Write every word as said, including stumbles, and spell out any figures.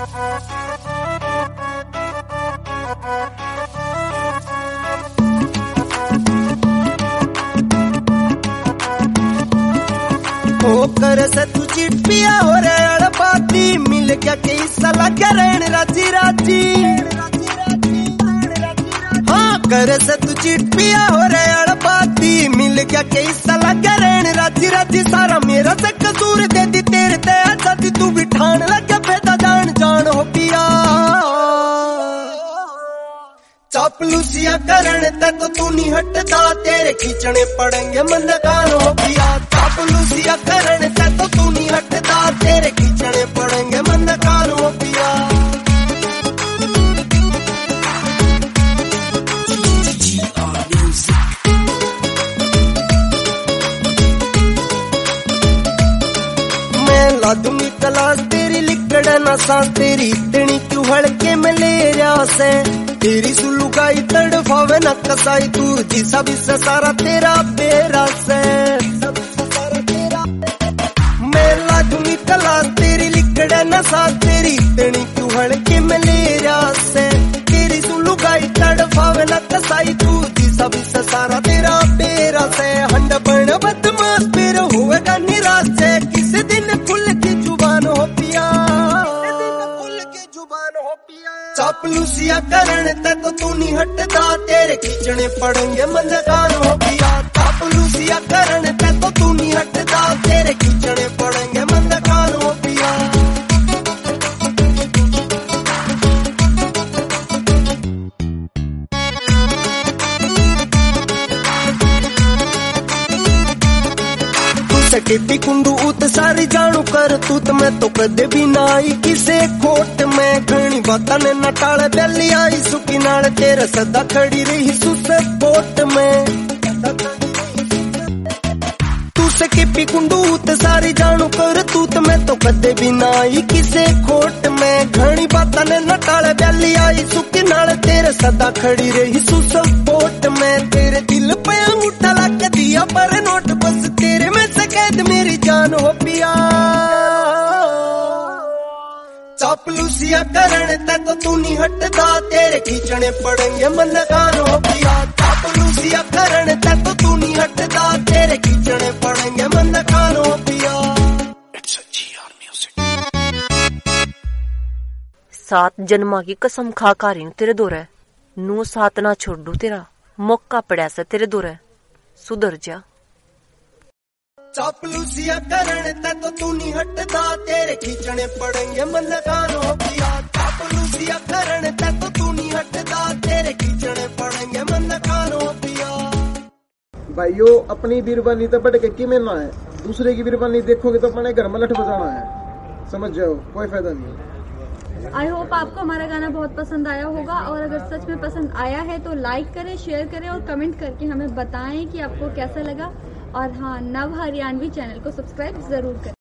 कर से तू चिट्टिया हो रे अड़पाती मिल क्या कई साला करण राजी राजी। हाँ कर से तू चिट्टिया हो रे अड़पाती मिल क्या कई साला करण राजी राजी। सारा मेरा से कसूर दे दी तेरे ते अच्छा तू भी ठान लगे पैदा जान जान हो पिया। चापलूसिया करण ते तो तू नहीं हटता तेरे खींचने पड़ेंगे मंदकार हो पिया। चापलूसिया करण ते तो तू नहीं हटता तेरे खींचने पड़ेंगे मंदकार हो पिया। मैं ला दूंगी क्लास तेरी लिकड़ ना सांस तेरी इतनी क्यों हड़के में ले रहा से। तेरी सुलू का तड़फावे न कसाई तू जिसा भी सारा तेरा बेरा से। मैं लाजूंगी तलाश तेरी लिकड़े नशा तेरी इतनी क्यों हड़के में ले रहा से। तेरी सुलू का तड़फावे न कसाई तू जिसा भी सारा तेरा बेरा से। हंड बन बदमाश फिर होगा निराश से किसी दिन खुल की जुबान हो पिया। चापलूसिया करण ते तो तू नहीं हटता तेरे खींचने पड़ेंगे मंदकार हो पिया। चापलूसिया करण ते तो तू नहीं हटता तेरे खींचने पड़ेंगे मंदकार हो पिया। सकेती कुंडू उत सारी जानू कर तूत मैं तो कदे भी ना आई किसे खोट में। घनी बाता ने न टाले बेली आई सुखी नाल तेरे सदा खड़ी रही सुसे पोट में। तू सकेपी कुंडू उत सारी जानू कर तूत मैं तो कदे भी ना आई किसे खोट में। घनी बाता ने न टाले बेली आई सुखी नाल तेरे सदा खड़ी रही सुसे पोट में। तेरे दिल पे अंगूठा लग दिया पर नोट बस तेरे में कैद मेरी जान हो पिया। चापलूसिया करण ते तो तू नहीं हटता तेरे खींचने पड़ेंगे मंदकार हो पिया। चापलूसिया करण ते तो तू नहीं हटता तेरे खींचने पड़ेंगे मंदकार हो पिया। सात जन्मा की कसम खा कारी तेरे दोरे नू सात ना छोड़ दू तेरा मौका पड़ा से तेरे दोरे सुधर जा। चापलूसिया करण ते तो तू नहीं हटता तेरे खींचने पड़ेंगे मंदकार हो पिया। चापलूसिया करण ते तो तू नहीं हटता तेरे खींचने पड़ेंगे मंदकार हो पिया। भाइयों अपनी बीरबानी तो बढ़ के किमें ना है दूसरे की बीरबानी देखोगे तो अपने घर में लठ बजाना है समझ जाओ कोई फायदा नहीं। आई होप आपको हमारा गाना बहुत पसंद आया होगा और अगर सच में पसंद आया है तो लाइक करें शेयर करें और कमेंट करके हमें बताएं कि आपको कैसा लगा। और हाँ नव हरियाणवी चैनल को सब्सक्राइब जरूर करें।